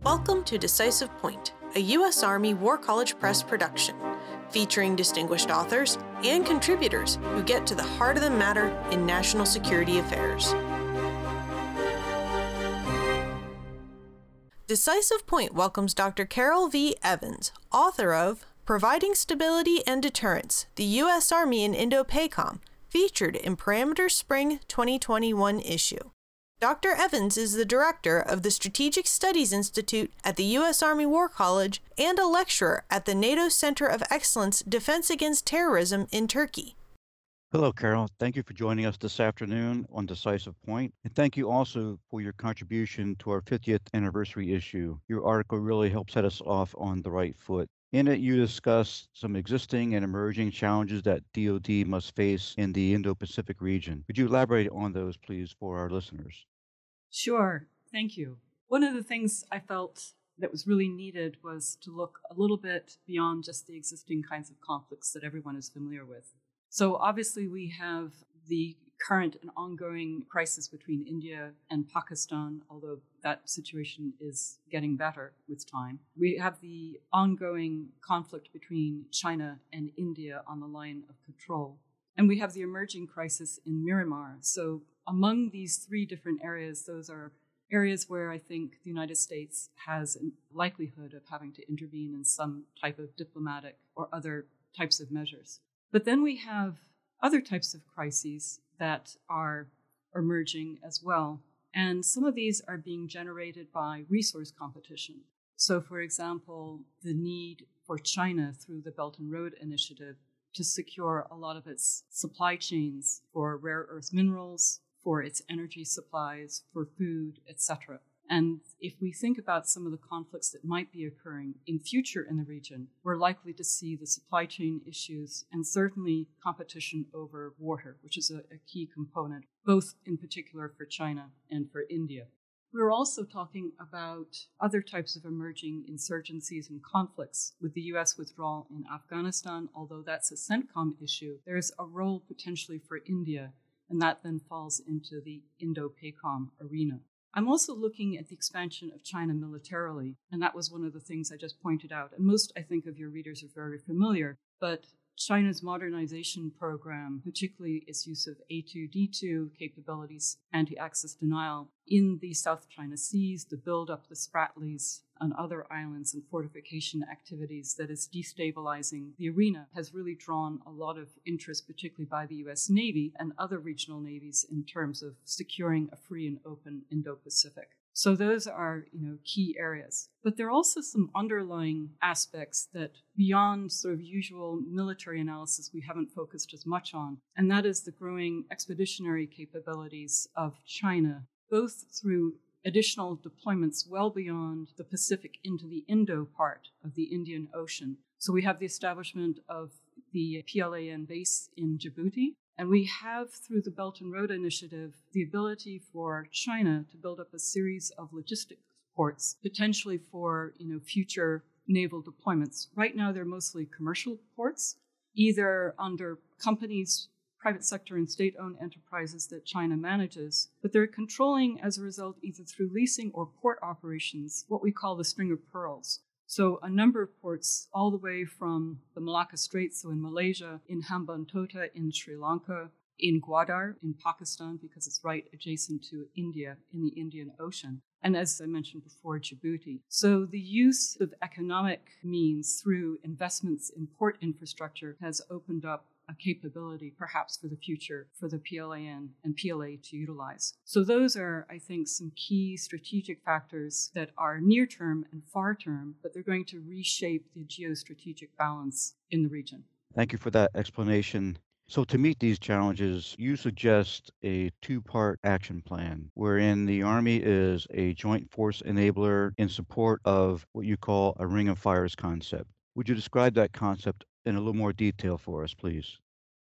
Welcome to Decisive Point, a U.S. Army War College Press production, featuring distinguished authors and contributors who get to the heart of the matter in national security affairs. Decisive Point welcomes Dr. Carol V. Evans, author of Providing Stability and Deterrence, the U.S. Army in Indo-PACOM, featured in Parameter Spring 2021 issue. Dr. Evans is the director of the Strategic Studies Institute at the U.S. Army War College and a lecturer at the NATO Center of Excellence Defense Against Terrorism in Turkey. Hello, Carol. Thank you for joining us this afternoon on Decisive Point. And thank you also for your contribution to our 50th anniversary issue. Your article really helped set us off on the right foot. In it, you discuss some existing and emerging challenges that DoD must face in the Indo-Pacific region. Could you elaborate on those, please, for our listeners? Sure. Thank you. One of the things I felt that was really needed was to look a little bit beyond just the existing kinds of conflicts that everyone is familiar with. So obviously we have the current and ongoing crisis between India and Pakistan, although that situation is getting better with time. We have the ongoing conflict between China and India on the line of control. And we have the emerging crisis in Myanmar. So among these three different areas, those are areas where I think the United States has a likelihood of having to intervene in some type of diplomatic or other types of measures. But then we have other types of crises that are emerging as well. And some of these are being generated by resource competition. So, for example, the need for China through the Belt and Road Initiative to secure a lot of its supply chains for rare earth minerals, for its energy supplies, for food, etc. And if we think about some of the conflicts that might be occurring in future in the region, we're likely to see the supply chain issues and certainly competition over water, which is a key component, both in particular for China and for India. We're also talking about other types of emerging insurgencies and conflicts with the U.S. withdrawal in Afghanistan. Although that's a CENTCOM issue, there's a role potentially for India, and that then falls into the Indo-PACOM arena. I'm also looking at the expansion of China militarily, and that was one of the things I just pointed out. And most, I think, of your readers are very familiar, but China's modernization program, particularly its use of A2D2 capabilities, anti-access denial, in the South China Seas, the build-up, the Spratlys, and other islands and fortification activities that is destabilizing the arena, has really drawn a lot of interest, particularly by the U.S. Navy and other regional navies in terms of securing a free and open Indo-Pacific. So those are, key areas. But there are also some underlying aspects that beyond sort of usual military analysis we haven't focused as much on, and that is the growing expeditionary capabilities of China, both through additional deployments well beyond the Pacific into the Indo part of the Indian Ocean. So we have the establishment of the PLAN base in Djibouti. And we have, through the Belt and Road Initiative, the ability for China to build up a series of logistic ports, potentially for future naval deployments. Right now, they're mostly commercial ports, either under companies, private sector and state-owned enterprises that China manages, but they're controlling, as a result, either through leasing or port operations, what we call the string of pearls. So a number of ports all the way from the Malacca Straits, so in Malaysia, in Hambantota in Sri Lanka, in Gwadar in Pakistan, because it's right adjacent to India in the Indian Ocean, and as I mentioned before, Djibouti. So the use of economic means through investments in port infrastructure has opened up a capability, perhaps for the future, for the PLAN and PLA to utilize. So those are, I think, some key strategic factors that are near-term and far-term, but they're going to reshape the geostrategic balance in the region. Thank you for that explanation. So to meet these challenges, you suggest a two-part action plan, wherein the Army is a joint force enabler in support of what you call a ring of fires concept. Would you describe that concept in a little more detail for us, please?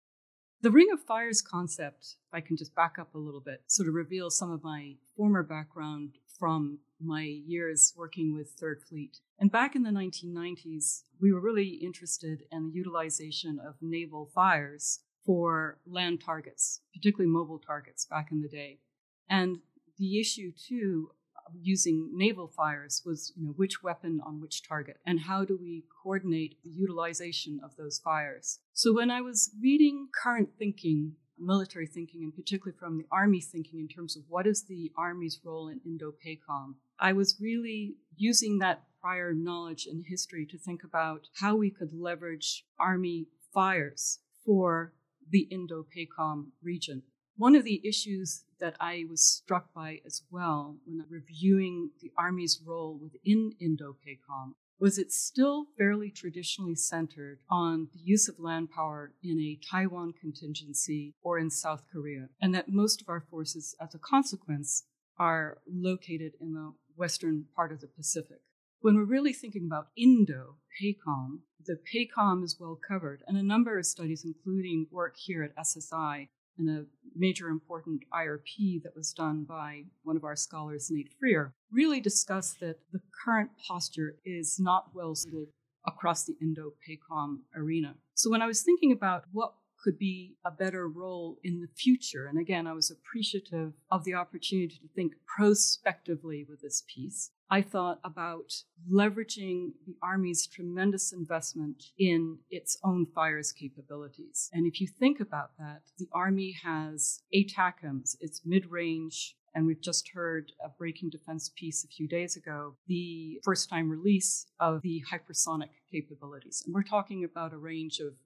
The Ring of Fires concept, if I can just back up a little bit, sort of reveals some of my former background from my years working with Third Fleet. And back in the 1990s, we were really interested in the utilization of naval fires for land targets, particularly mobile targets back in the day. And the issue, too, using naval fires was, which weapon on which target, and how do we coordinate the utilization of those fires. So when I was reading current thinking, military thinking, and particularly from the Army thinking in terms of what is the Army's role in Indo-PACOM, I was really using that prior knowledge and history to think about how we could leverage Army fires for the Indo-PACOM region. One of the issues that I was struck by as well when reviewing the Army's role within Indo-PACOM was it's still fairly traditionally centered on the use of land power in a Taiwan contingency or in South Korea, and that most of our forces, as a consequence, are located in the western part of the Pacific. When we're really thinking about Indo-PACOM, the PACOM is well covered, and a number of studies, including work here at SSI, and a major important IRP that was done by one of our scholars, Nate Freer, really discussed that the current posture is not well suited across the Indo-PACOM arena. So when I was thinking about what could be a better role in the future, and again, I was appreciative of the opportunity to think prospectively with this piece, I thought about leveraging the Army's tremendous investment in its own fires capabilities. And if you think about that, the Army has ATACMS, its mid-range, and we've just heard a breaking defense piece a few days ago, the first-time release of the hypersonic capabilities. And we're talking about a range of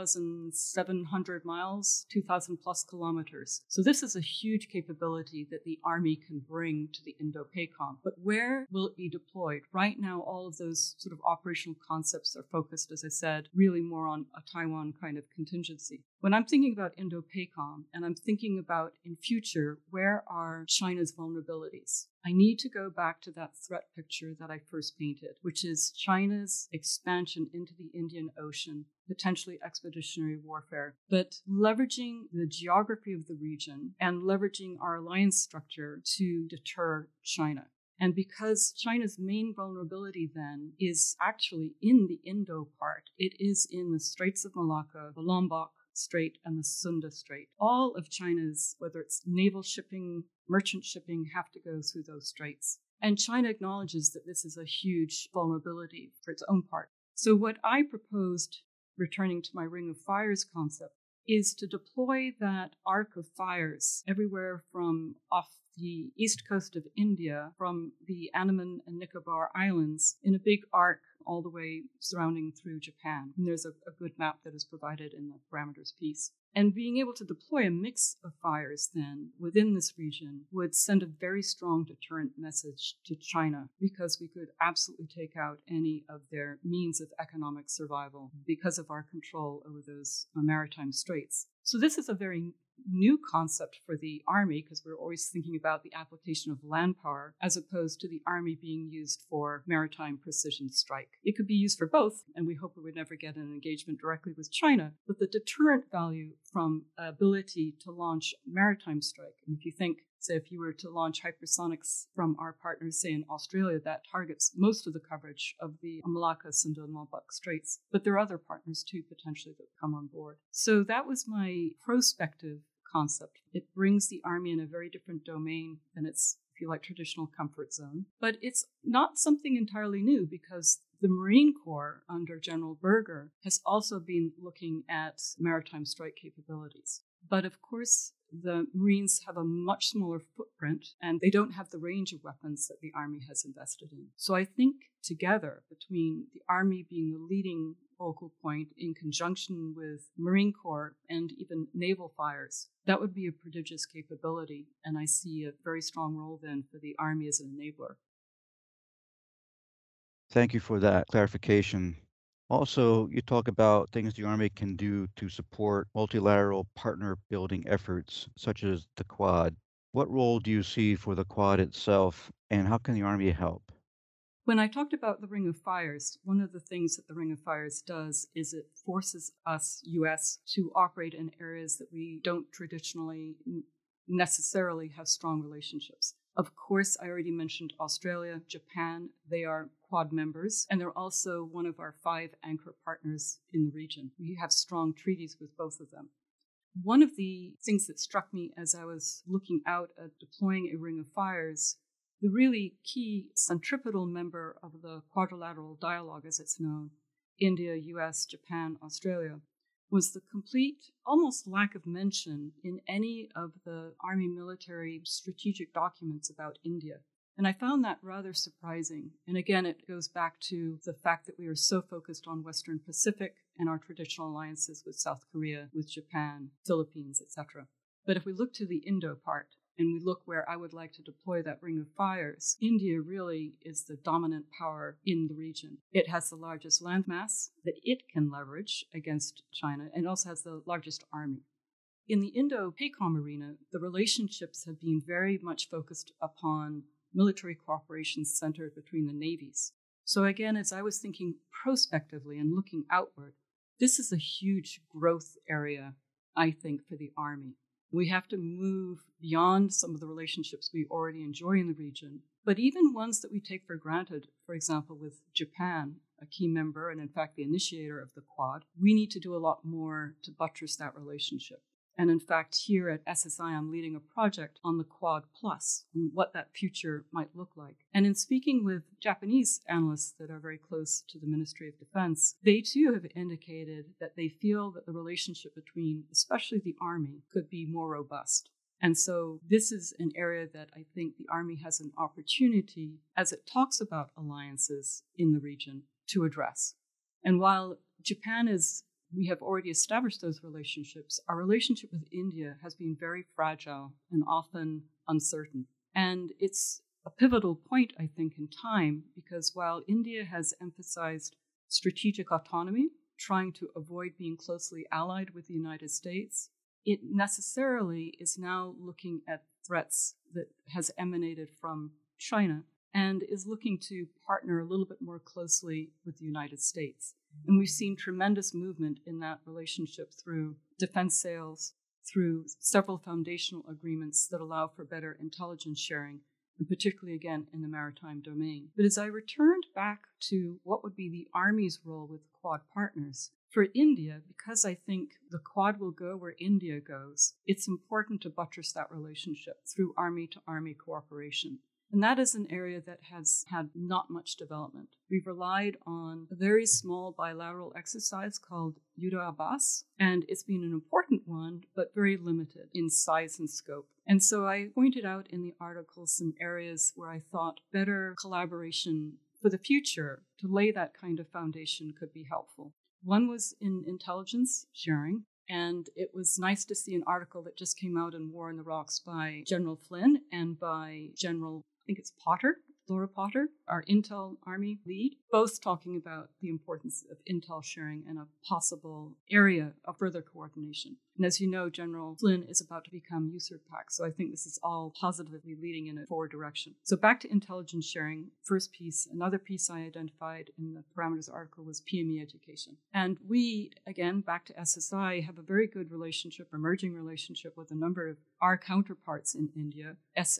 1,700 miles, 2,000 plus kilometers. So this is a huge capability that the Army can bring to the Indo-PACOM. But where will it be deployed? Right now, all of those sort of operational concepts are focused, as I said, really more on a Taiwan kind of contingency. When I'm thinking about Indo-PACOM, and I'm thinking about in future, where are China's vulnerabilities? I need to go back to that threat picture that I first painted, which is China's expansion into the Indian Ocean, potentially expeditionary warfare, but leveraging the geography of the region and leveraging our alliance structure to deter China. And because China's main vulnerability then is actually in the Indo part, it is in the Straits of Malacca, the Lombok Strait, and the Sunda Strait. All of China's, whether it's naval shipping, merchant shipping, have to go through those straits. And China acknowledges that this is a huge vulnerability for its own part. So what I proposed, returning to my Ring of Fires concept, is to deploy that arc of fires everywhere from off the east coast of India, from the Andaman and Nicobar Islands, in a big arc all the way surrounding through Japan. And there's a good map that is provided in the parameters piece. And being able to deploy a mix of fires then within this region would send a very strong deterrent message to China, because we could absolutely take out any of their means of economic survival because of our control over those maritime straits. So this is a very new concept for the Army, because we're always thinking about the application of land power as opposed to the Army being used for maritime precision strike. It could be used for both, and we hope we would never get an engagement directly with China, but the deterrent value from ability to launch maritime strike, and if you think, say, if you were to launch hypersonics from our partners, say in Australia, that targets most of the coverage of the Malacca, Sunda, and Lombok Straits. But there are other partners too, potentially, that come on board. So that was my prospective concept. It brings the Army in a very different domain than its, if you like, traditional comfort zone. But it's not something entirely new, because the Marine Corps under General Berger has also been looking at maritime strike capabilities. But of course, the Marines have a much smaller footprint, and they don't have the range of weapons that the Army has invested in. So I think together, between the Army being the leading focal point in conjunction with Marine Corps and even naval fires, that would be a prodigious capability, and I see a very strong role then for the Army as an enabler. Thank you for that clarification. Also, you talk about things the Army can do to support multilateral partner building efforts, such as the Quad. What role do you see for the Quad itself, and how can the Army help? When I talked about the Ring of Fires, one of the things that the Ring of Fires does is it forces us, U.S., to operate in areas that we don't traditionally necessarily have strong relationships. Of course, I already mentioned Australia, Japan. They are Quad members, and they're also one of our 5 anchor partners in the region. We have strong treaties with both of them. One of the things that struck me as I was looking out at deploying a Ring of Fires the really key centripetal member of the quadrilateral dialogue, as it's known, India, US, Japan, Australia, was the complete, almost lack of mention in any of the Army military strategic documents about India. And I found that rather surprising. And again, it goes back to the fact that we are so focused on Western Pacific and our traditional alliances with South Korea, with Japan, Philippines, etc. But if we look to the Indo part, and we look where I would like to deploy that ring of fires, India really is the dominant power in the region. It has the largest landmass that it can leverage against China, and also has the largest army. In the Indo-PACOM arena, the relationships have been very much focused upon military cooperation centered between the navies. So again, as I was thinking prospectively and looking outward, this is a huge growth area, I think, for the Army. We have to move beyond some of the relationships we already enjoy in the region, but even ones that we take for granted, for example, with Japan, a key member and in fact the initiator of the Quad, we need to do a lot more to buttress that relationship. And in fact, here at SSI, I'm leading a project on the Quad Plus and what that future might look like. And in speaking with Japanese analysts that are very close to the Ministry of Defense, they too have indicated that they feel that the relationship between, especially the Army, could be more robust. And so this is an area that I think the Army has an opportunity, as it talks about alliances in the region, to address. And while Japan we have already established those relationships, our relationship with India has been very fragile and often uncertain. And it's a pivotal point, I think, in time, because while India has emphasized strategic autonomy, trying to avoid being closely allied with the United States, it necessarily is now looking at threats that has emanated from China and is looking to partner a little bit more closely with the United States. And we've seen tremendous movement in that relationship through defense sales, through several foundational agreements that allow for better intelligence sharing, and particularly, again, in the maritime domain. But as I returned back to what would be the Army's role with Quad partners, for India, because I think the Quad will go where India goes, it's important to buttress that relationship through Army-to-Army cooperation. And that is an area that has had not much development. We've relied on a very small bilateral exercise called Yuda Abbas, and it's been an important one, but very limited in size and scope. And so I pointed out in the article some areas where I thought better collaboration for the future to lay that kind of foundation could be helpful. One was in intelligence sharing. And it was nice to see an article that just came out in War in the Rocks by General Flynn and by General, I think it's Potter, Laura Potter, our Intel Army lead, both talking about the importance of intel sharing and a possible area of further coordination. And as you know, General Flynn is about to become USRPAC, so I think this is all positively leading in a forward direction. So back to intelligence sharing, first piece. Another piece I identified in the parameters article was PME education. And we, again, back to SSI, have a very good relationship, emerging relationship with a number of our counterparts in India.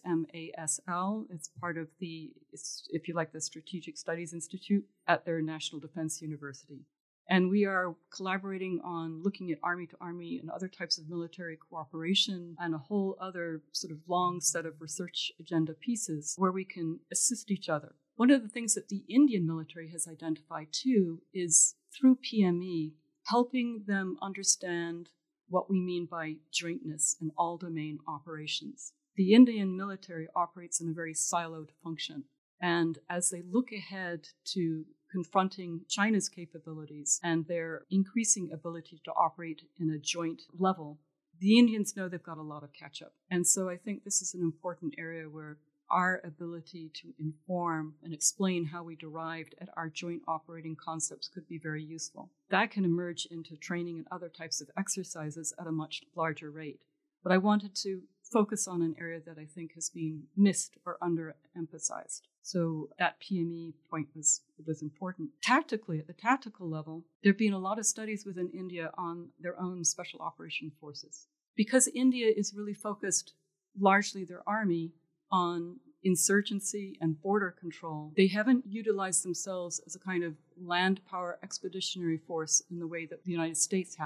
SMASL, it's part of if you like, the Strategic Studies Institute at their National Defense University. And we are collaborating on looking at Army-to-Army and other types of military cooperation and a whole other sort of long set of research agenda pieces where we can assist each other. One of the things that the Indian military has identified too is through PME, helping them understand what we mean by jointness and all-domain operations. The Indian military operates in a very siloed function. And as they look ahead to confronting China's capabilities and their increasing ability to operate in a joint level, the Indians know they've got a lot of catch-up. And so I think this is an important area where our ability to inform and explain how we derived at our joint operating concepts could be very useful. That can emerge into training and other types of exercises at a much larger rate. But I wanted to focus on an area that I think has been missed or underemphasized. So that PME point was important. Tactically, at the tactical level, there have been a lot of studies within India on their own special operation forces. Because India is really focused, largely their army, on insurgency and border control, they haven't utilized themselves as a kind of land power expeditionary force in the way that the United States has.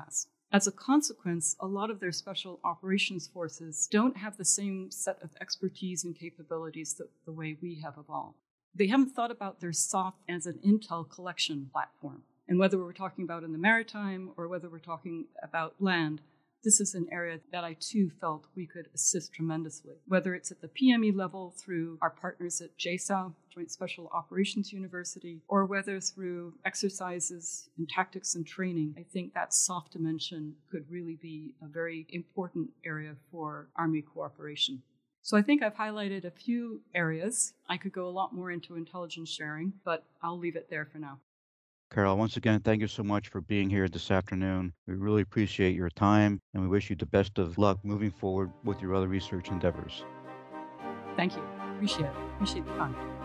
As a consequence, a lot of their special operations forces don't have the same set of expertise and capabilities that the way we have evolved. They haven't thought about their SOF as an intel collection platform. And whether we're talking about in the maritime or whether we're talking about land, this is an area that I too felt we could assist tremendously, whether it's at the PME level through our partners at JSOW, Joint Special Operations University, or whether through exercises and tactics and training. I think that soft dimension could really be a very important area for Army cooperation. So I think I've highlighted a few areas. I could go a lot more into intelligence sharing, but I'll leave it there for now. Carol, once again, thank you so much for being here this afternoon. We really appreciate your time, and we wish you the best of luck moving forward with your other research endeavors. Thank you. Appreciate it. Appreciate the time.